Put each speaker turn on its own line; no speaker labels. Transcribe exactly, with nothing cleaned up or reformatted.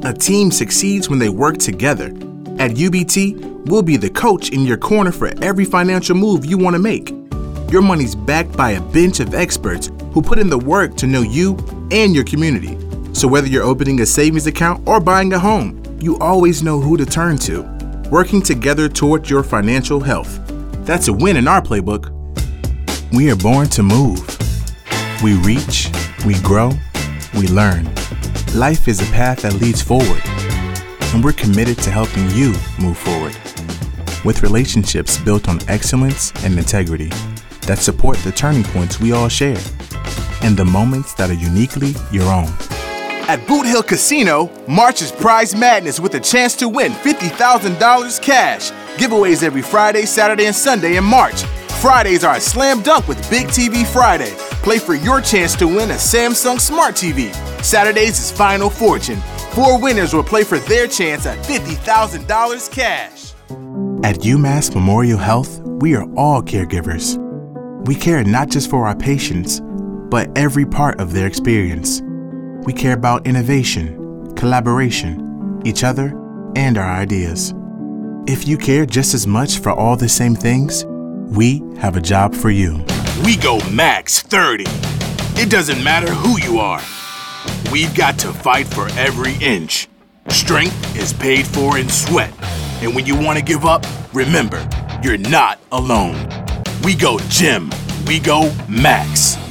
A team succeeds when they work together. At U B T, we'll be the coach in your corner for every financial move you want to make. Your money's backed by a bench of experts who put in the work to know you and your community. So whether you're opening a savings account or buying a home, you always know who to turn to. Working together toward your financial health. That's a win in our playbook. We are born to move. We reach, we grow, we learn. Life is a path that leads forward, and we're committed to helping you move forward. With relationships built on excellence and integrity that support the turning points we all share, and the moments that are uniquely your own. At Boot Hill Casino, March is Prize Madness with a chance to win fifty thousand dollars cash. Giveaways every Friday, Saturday, and Sunday in March. Fridays are a slam dunk with Big T V Friday. Play for your chance to win a Samsung Smart T V. Saturdays is Final Fortune. Four winners will play for their chance at fifty thousand dollars cash. At UMass Memorial Health, we are all caregivers. We care not just for our patients, but every part of their experience. We care about innovation, collaboration, each other, and our ideas. If you care just as much for all the same things, we have a job for you. We go max thirty. It doesn't matter who you are. We've got to fight for every inch. Strength is paid for in sweat. And when you want to give up, remember, you're not alone. We go gym. We go max.